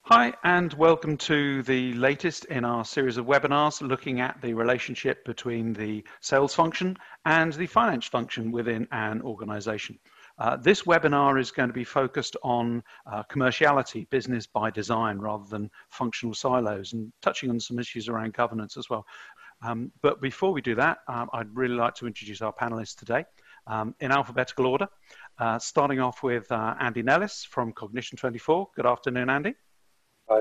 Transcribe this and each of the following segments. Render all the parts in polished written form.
Hi, and welcome to the latest in our series of webinars looking at the relationship between the sales function and the finance function within an organization. This webinar is going to be focused on commerciality, business by design, rather than functional silos, and touching on some issues around governance as well. But before we do that, I'd really like to introduce our panelists today in alphabetical order, starting off with Andy Nellis from Cognition24. Good afternoon, Andy. Hi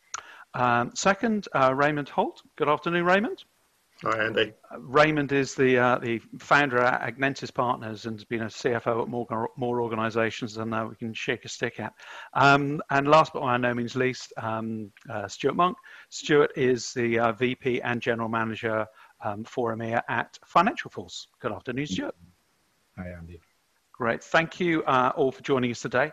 there. Second, Raymond Holt. Good afternoon, Raymond. Hi, Andy. Raymond is the founder at Agnentis Partners and has been a CFO at more organisations than we can shake a stick at. And last but by no means least, Stuart Monk. Stuart is the VP and General Manager for EMEA at Financial Force. Good afternoon, Stuart. Hi, Andy. Great, thank you all for joining us today.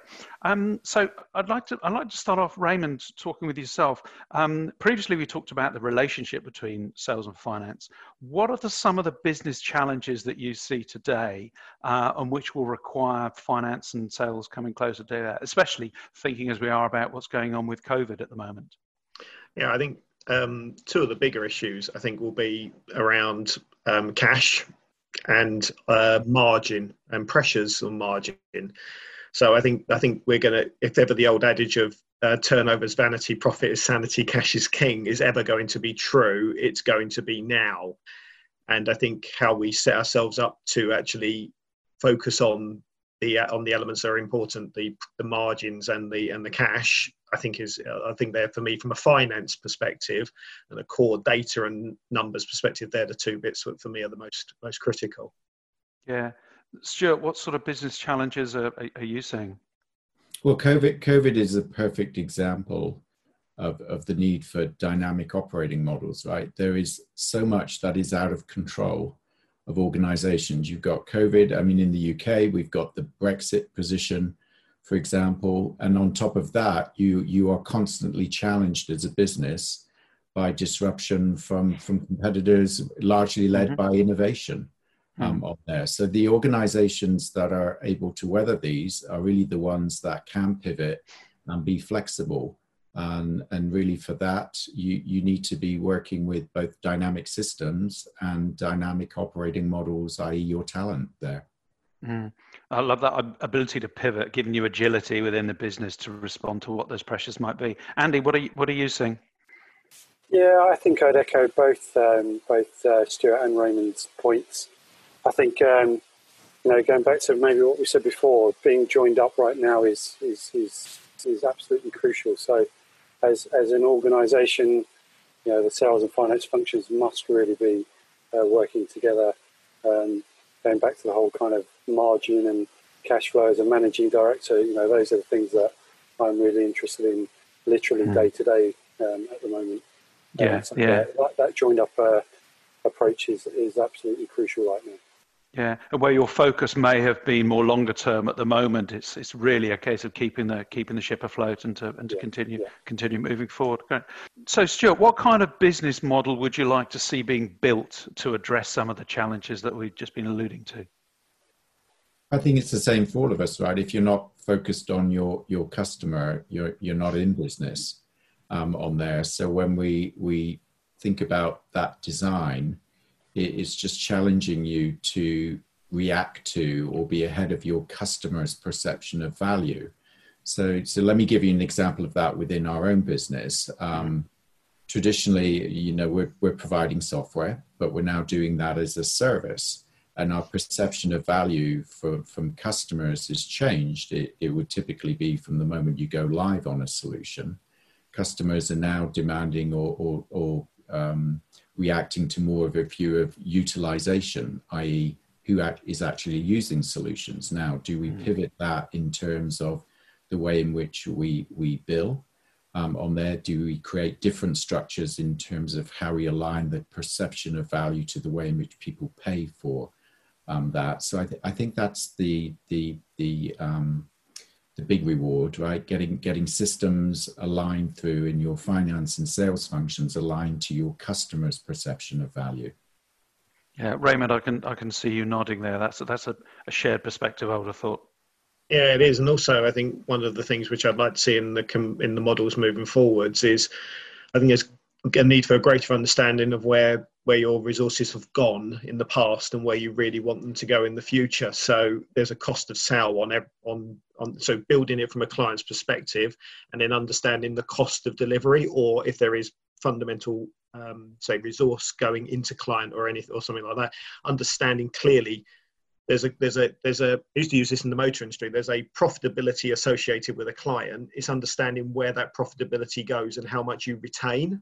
So I'd like to start off, Raymond, talking with yourself. Previously, we talked about the relationship between sales and finance. What are some of the business challenges that you see today, and which will require finance and sales coming closer to that, especially thinking as we are about what's going on with COVID at the moment? Yeah, I think two of the bigger issues I think will be around cash and margin and pressures on margin. So I think we're going to, if ever the old adage of turnover is vanity, profit is sanity, cash is king is ever going to be true, it's going to be now. And I think how we set ourselves up to actually focus on the elements that are important, the margins and the cash, I think they're, for me, from a finance perspective and a core data and numbers perspective, they're the two bits that for me are the most critical. Yeah. Stuart, what sort of business challenges are you seeing? Well, COVID is a perfect example of the need for dynamic operating models, right? There is so much that is out of control of organizations. You've got COVID. I mean, in the UK, we've got the Brexit position, for example, and on top of that, you are constantly challenged as a business by disruption from competitors, largely led by innovation on there. So the organizations that are able to weather these are really the ones that can pivot and be flexible. And really for that, you need to be working with both dynamic systems and dynamic operating models, i.e. your talent there. I love that ability to pivot, giving you agility within the business to respond to what those pressures might be. Andy, what are you seeing? Yeah, I think I'd echo both Stuart and Raymond's points. I think going back to maybe what we said before, being joined up right now is absolutely crucial. So as an organisation, the sales and finance functions must really be working together. Going back to the whole kind of margin and cash flow as a managing director, those are the things that I'm really interested in, literally day to day at the moment. That joined up approach is absolutely crucial right now. Yeah, and where your focus may have been more longer term at the moment, it's really a case of keeping the ship afloat and to continue moving forward. Okay. So, Stuart, what kind of business model would you like to see being built to address some of the challenges that we've just been alluding to? I think it's the same for all of us, right? If you're not focused on your customer, you're not in business on there. So when we think about that design, it's just challenging you to react to or be ahead of your customer's perception of value. So let me give you an example of that within our own business. Traditionally, we're providing software, but we're now doing that as a service. And our perception of value from customers has changed. It would typically be from the moment you go live on a solution. Customers are now demanding or reacting to more of a view of utilization, i.e. who is actually using solutions. Now, do we pivot that in terms of the way in which we bill on there? Do we create different structures in terms of how we align the perception of value to the way in which people pay for that? So I think that's the big reward, right? Getting systems aligned through in your finance and sales functions aligned to your customer's perception of value. Yeah, Raymond, I can see you nodding there. That's a shared perspective, I would have thought. Yeah, it is. And also, I think one of the things which I'd like to see in the models moving forwards is, I think there's a need for a greater understanding of where your resources have gone in the past and where you really want them to go in the future. So there's a cost of sale on so building it from a client's perspective, and then understanding the cost of delivery, or if there is fundamental say resource going into client or anything or something like that, understanding clearly. I used to use this in the motor industry. There's a profitability associated with a client. It's understanding where that profitability goes and how much you retain.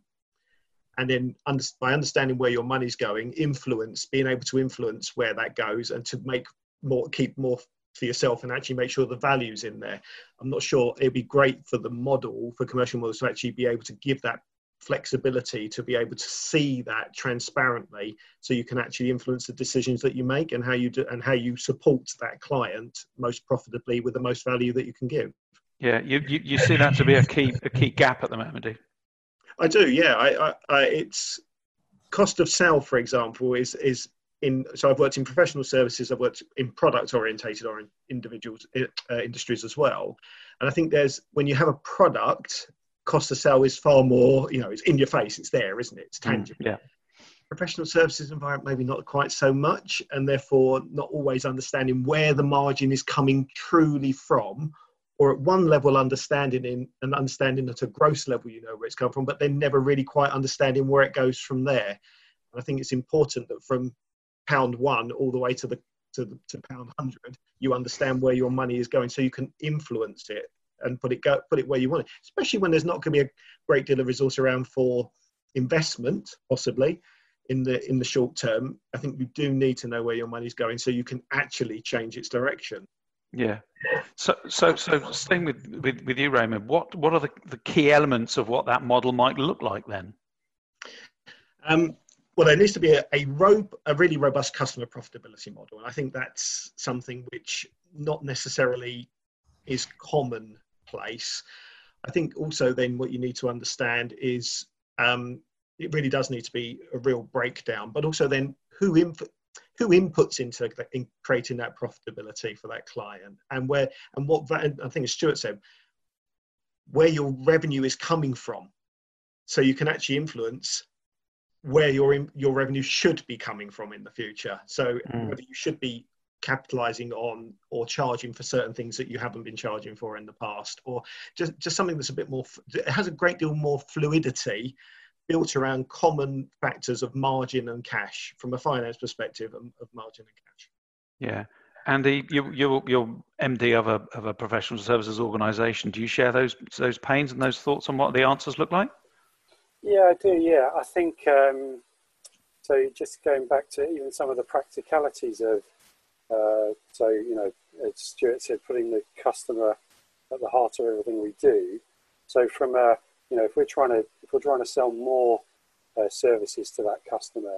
And then by understanding where your money's going, being able to influence where that goes and to keep more for yourself and actually make sure the value's in there. I'm not sure it'd be great for for commercial models to actually be able to give that flexibility, to be able to see that transparently, so you can actually influence the decisions that you make and how you do and how you support that client most profitably with the most value that you can give. Yeah, you see that to be a key gap at the moment, do you? I do, yeah. It's cost of sale, for example, is so I've worked in professional services, I've worked in product orientated or in industries as well. And I think when you have a product, cost of sale is far more, it's in your face, it's there, isn't it? It's tangible. Yeah. Professional services environment, maybe not quite so much, and therefore not always understanding where the margin is coming truly from, or at one level understanding at a gross level, where it's come from, but then never really quite understanding where it goes from there. And I think it's important that from pound one all the way to pound 100, you understand where your money is going, so you can influence it and put it where you want it, especially when there's not going to be a great deal of resource around for investment, possibly in the short term. I think you do need to know where your money's going so you can actually change its direction. Yeah. So staying with you, Raymond, what are the key elements of what that model might look like then? Well, there needs to be a really robust customer profitability model, and I think that's something which not necessarily is commonplace. I think also then what you need to understand is it really does need to be a real breakdown, but also then who inputs into in creating that profitability for that client, and I think as Stuart said, where your revenue is coming from, so you can actually influence where your revenue should be coming from in the future. So whether you should be capitalizing on or charging for certain things that you haven't been charging for in the past, or just something that's a bit more, it has a great deal more fluidity built around common factors of margin and cash from a finance perspective of margin and cash. Yeah. Andy, you're MD of a professional services organization. Do you share those pains and those thoughts on what the answers look like? Yeah, I do. Yeah, I think so. Just going back to even some of the practicalities of, as Stuart said, putting the customer at the heart of everything we do. So from if we're trying to sell more services to that customer,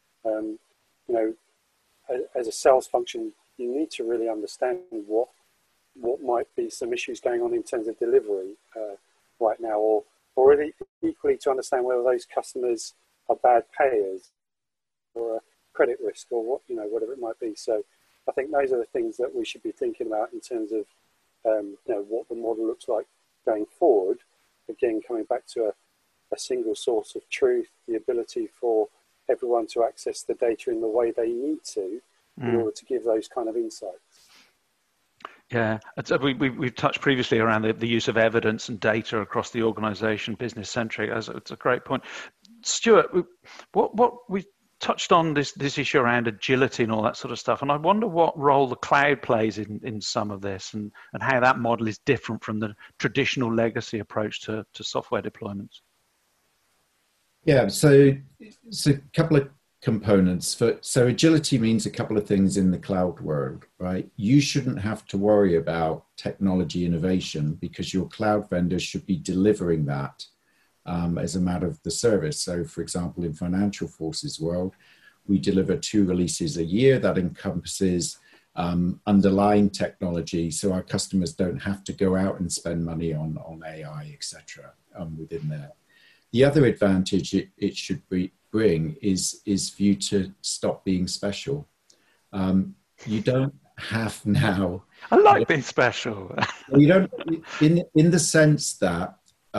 as a sales function, you need to really understand what might be some issues going on in terms of delivery right now, or really equally to understand whether those customers are bad payers or a credit risk, or whatever it might be. So I think those are the things that we should be thinking about in terms of what the model looks like going forward. Again, coming back to a single source of truth, the ability for everyone to access the data in the way they need to in order to give those kind of insights. Yeah, we've touched previously around the use of evidence and data across the organisation, business centric. It's a great point. Stuart, what we touched on this issue around agility and all that sort of stuff, and I wonder what role the cloud plays in some of this, and how that model is different from the traditional legacy approach to software deployments. Yeah, so a couple of components. So agility means a couple of things in the cloud world, right? You shouldn't have to worry about technology innovation because your cloud vendors should be delivering that as a matter of the service. So for example, in Financial Forces world, we deliver 2 releases a year that encompasses underlying technology, so our customers don't have to go out and spend money on AI, etc. Within there. The other advantage it should bring is for you to stop being special. You don't have now. I like being special. You don't, in the sense that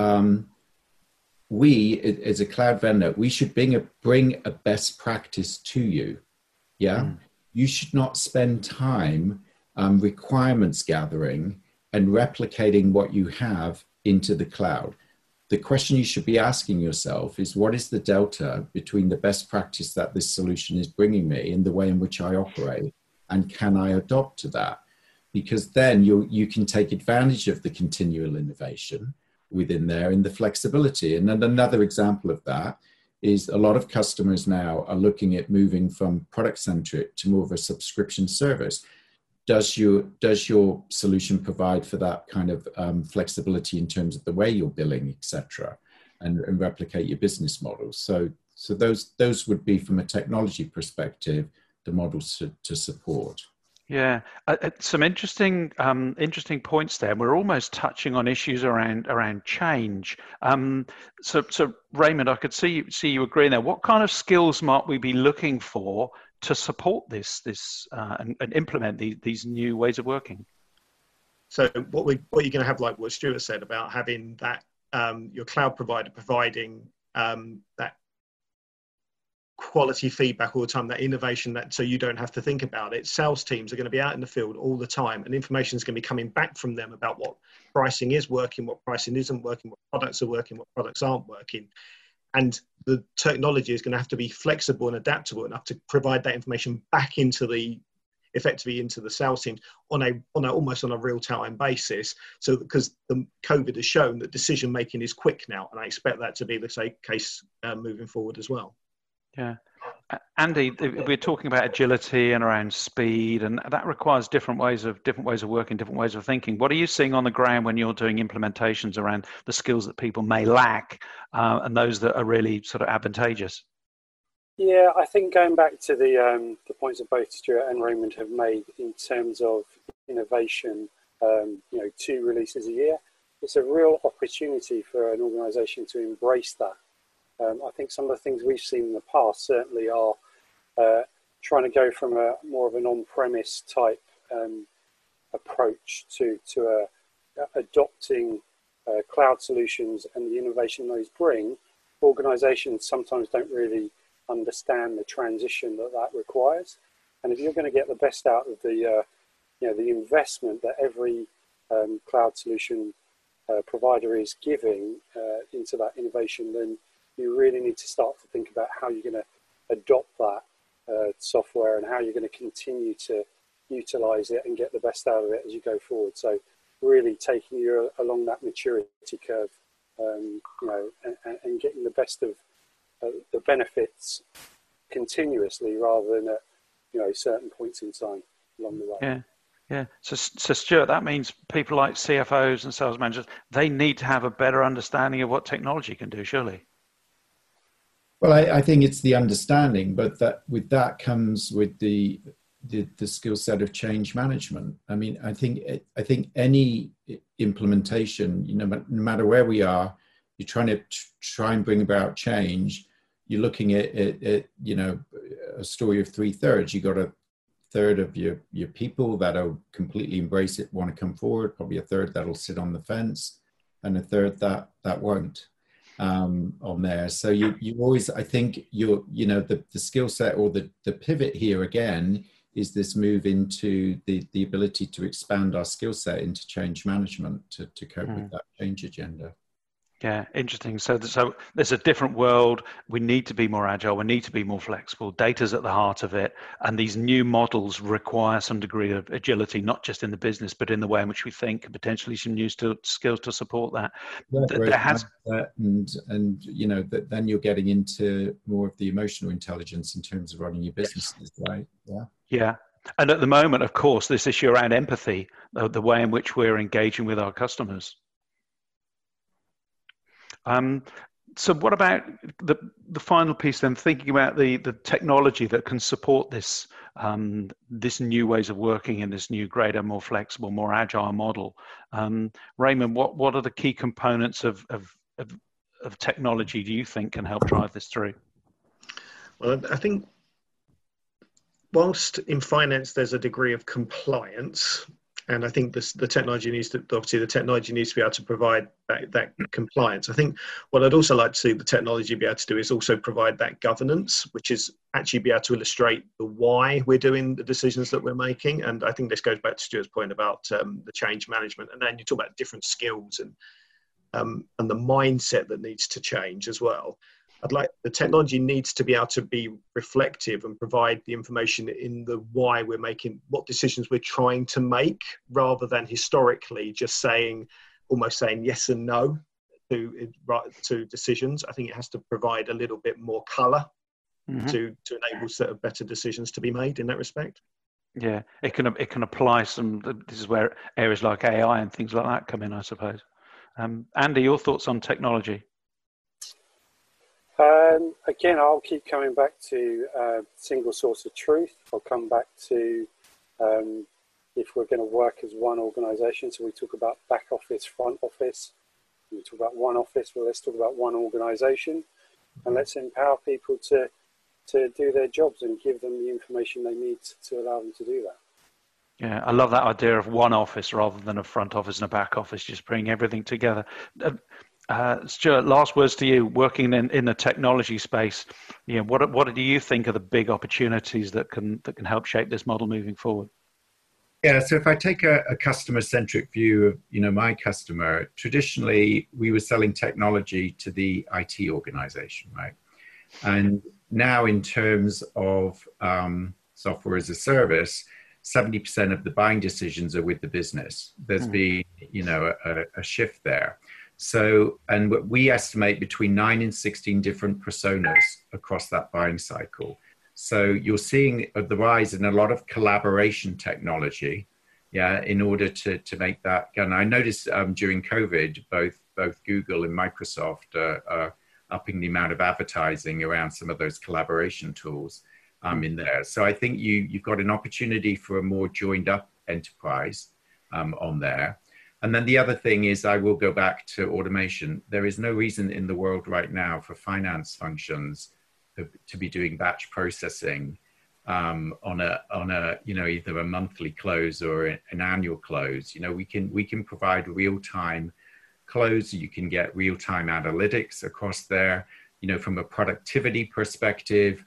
we, as a cloud vendor, we should bring a best practice to you. Yeah, you should not spend time requirements gathering and replicating what you have into the cloud. The question you should be asking yourself is, what is the delta between the best practice that this solution is bringing me and the way in which I operate, and can I adopt to that? Because then you can take advantage of the continual innovation within there and the flexibility. And then another example of that is a lot of customers now are looking at moving from product-centric to more of a subscription service. Does your solution provide for that kind of flexibility in terms of the way you're billing, etc., and replicate your business models? So those would be, from a technology perspective, the models to support. Yeah, some interesting points there. We're almost touching on issues around change. So Raymond, I could see you agreeing there. What kind of skills might we be looking for to support this and implement these new ways of working? So what you're going to have, like what Stuart said about having that your cloud provider providing that quality feedback all the time, that innovation, that so you don't have to think about it. Sales teams are going to be out in the field all the time, and information is going to be coming back from them about what pricing is working, what pricing isn't working, what products are working, what products aren't working. And the technology is going to have to be flexible and adaptable enough to provide that information back effectively into the sales teams almost on a real-time basis. So because the COVID has shown that decision making is quick now, and I expect that to be the case moving forward as well. Yeah. Andy, we're talking about agility and around speed, and that requires different ways of working, different ways of thinking. What are you seeing on the ground when you're doing implementations around the skills that people may lack and those that are really sort of advantageous? Yeah, I think going back to the points that both Stuart and Raymond have made in terms of innovation, 2 releases a year, it's a real opportunity for an organisation to embrace that. I think some of the things we've seen in the past certainly are trying to go from a more of an on-premise type approach to adopting cloud solutions and the innovation those bring. Organisations sometimes don't really understand the transition that requires, and if you're going to get the best out of the investment that every cloud solution provider is giving into that innovation, then you really need to start to think about how you're going to adopt that software and how you're going to continue to utilize it and get the best out of it as you go forward. So really taking you along that maturity curve, and getting the best of the benefits continuously rather than at certain points in time along the way. Yeah. So Stuart, that means people like CFOs and sales managers, they need to have a better understanding of what technology can do, surely. Well, I think it's the understanding, but that comes with the skill set of change management. I mean, I think any implementation, no matter where we are, you're trying to try and bring about change. You're looking at a story of 3/3. You got a third of your people that'll completely embrace it, want to come forward, probably a third that'll sit on the fence, and a third that won't. On there, so you always, I think the skill set or the pivot here again is this move into the ability to expand our skill set into change management to cope with that change agenda. Yeah, interesting. So there's a different world. We need to be more agile. We need to be more flexible. Data's at the heart of it. And these new models require some degree of agility, not just in the business, but in the way in which we think, and potentially some new skills to support that. Then you're getting into more of the emotional intelligence in terms of running your businesses, right? Yeah. Yeah. And at the moment, of course, this issue around empathy, the way in which we're engaging with our customers. So what about the final piece then, thinking about the technology that can support this new ways of working in this new, greater, more flexible, more agile model? Raymond, what are the key components of technology do you think can help drive this through? Well, I think whilst in finance there's a degree of compliance, and I think the technology needs to be able to provide that compliance. I think what I'd also like to see the technology be able to do is also provide that governance, which is actually be able to illustrate the why we're doing the decisions that we're making. And I think this goes back to Stuart's point about the change management. And then you talk about different skills and the mindset that needs to change as well. The technology needs to be able to be reflective and provide the information in the why we're making, what decisions we're trying to make, rather than historically just almost saying yes and no to decisions. I think it has to provide a little bit more colour to enable sort of better decisions to be made in that respect. Yeah, it can apply this is where areas like AI and things like that come in, I suppose. Andy, your thoughts on technology? Again, I'll keep coming back to single source of truth. I'll come back to if we're going to work as one organisation. So we talk about back office, front office. We talk about one office. Well, let's talk about one organisation, and let's empower people to do their jobs and give them the information they need to allow them to do that. Yeah, I love that idea of one office rather than a front office and a back office, just bring everything together. Stuart, last words to you. Working in the technology space, what do you think are the big opportunities that can help shape this model moving forward? Yeah, so if I take a customer-centric view of my customer, traditionally we were selling technology to the IT organization, right? And now in terms of software as a service, 70% of the buying decisions are with the business. There's been a shift there. So, and we estimate between 9 and 16 different personas across that buying cycle. So you're seeing the rise in a lot of collaboration technology, in order to make that. And I noticed during COVID, both Google and Microsoft are upping the amount of advertising around some of those collaboration tools in there. So I think you've got an opportunity for a more joined up enterprise on there. And then the other thing is, I will go back to automation. There is no reason in the world right now for finance functions to be doing batch processing on a either a monthly close or an annual close. We can provide real-time close. You can get real-time analytics across there. From a productivity perspective,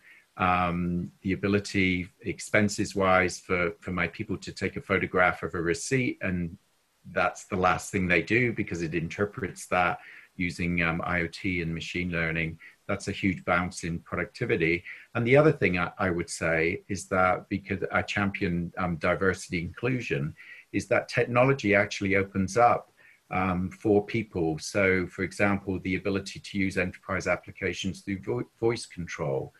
the ability expenses-wise for my people to take a photograph of a receipt, and that's the last thing they do because it interprets that using IoT and machine learning. That's a huge bounce in productivity. And the other thing I would say is that, because I champion diversity inclusion, is that technology actually opens up for people. So, for example, the ability to use enterprise applications through voice control.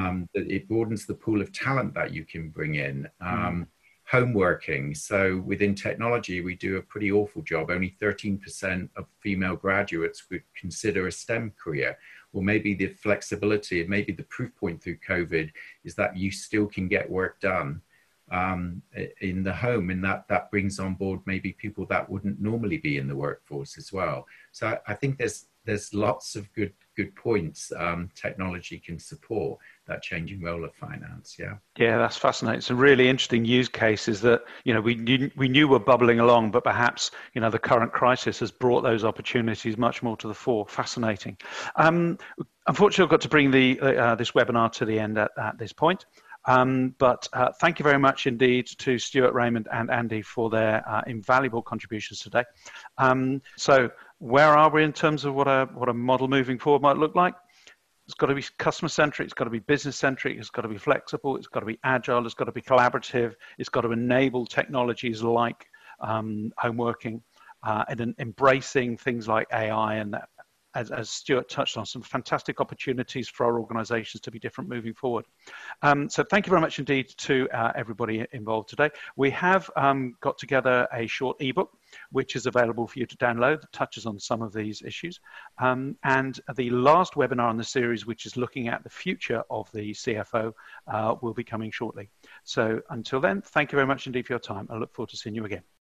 It broadens the pool of talent that you can bring in. Home working. So within technology, we do a pretty awful job. Only 13% of female graduates would consider a STEM career. Well, maybe the flexibility and maybe the proof point through COVID is that you still can get work done in the home, and that brings on board maybe people that wouldn't normally be in the workforce as well. So I think there's lots of good points technology can support that changing role of finance. Yeah, that's fascinating. Some really interesting use cases that we knew were bubbling along, but perhaps the current crisis has brought those opportunities much more to the fore. Fascinating. Unfortunately, I've got to bring this webinar to the end at this point. But thank you very much indeed to Stuart, Raymond and Andy for their invaluable contributions today. So where are we in terms of what a model moving forward might look like? It's got to be customer centric, it's got to be business centric, it's got to be flexible, it's got to be agile, it's got to be collaborative, it's got to enable technologies like home working and embracing things like AI, and that, as Stuart touched on, some fantastic opportunities for our organizations to be different moving forward. So thank you very much indeed to everybody involved today. We have got together a short ebook, which is available for you to download, that touches on some of these issues. And the last webinar in the series, which is looking at the future of the CFO, will be coming shortly. So until then, thank you very much indeed for your time. I look forward to seeing you again.